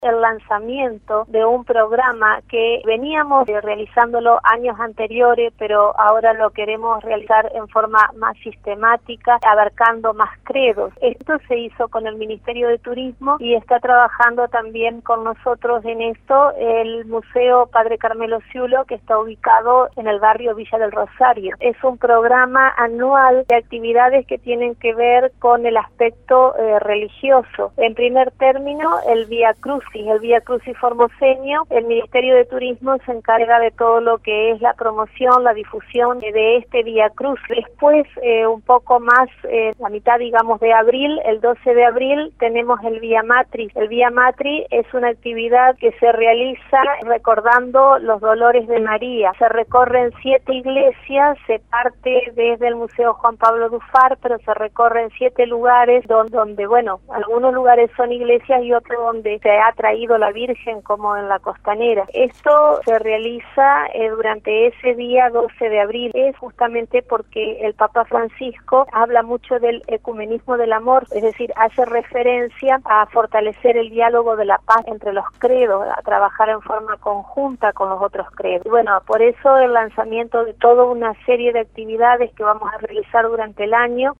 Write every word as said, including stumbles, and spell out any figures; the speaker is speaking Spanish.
el lanzamiento de un programa que veníamos realizándolo años anteriores, pero ahora lo queremos realizar en forma más sistemática, abarcando más credos. Esto se hizo con el Ministerio de Turismo y está trabajando también con nosotros en esto el Museo Padre Carmelo Ciulo, que está ubicado en el barrio Villa del Rosario. Es un programa anual de actividades que tienen que ver con el aspecto eh, religioso. En primer término, el Vía Crucis, el Vía Crucis formoseño. El Ministerio de Turismo se encarga de todo lo que es la promoción, la difusión de este Vía Crucis. Después, eh, un poco más, eh, la mitad, digamos, de abril, el doce de abril, tenemos el Vía Matris. El Vía Matris es una actividad que se realiza recordando los dolores de María. Se recorren siete iglesias, se parte desde el Museo Juan Pablo Dufar, pero se recorren siete lugares donde, donde, bueno, algunos lugares son iglesias y otros donde se ha traído la Virgen, como en la Costanera. Esto se realiza eh, durante ese día doce de abril. Es justamente porque el Papa Francisco habla mucho del ecumenismo del amor, es decir, hace referencia a fortalecer el diálogo de la paz entre los credos, a trabajar en forma conjunta con los otros credos. Y bueno, por eso el lanzamiento de toda una serie de actividades que vamos a realizar durante el año,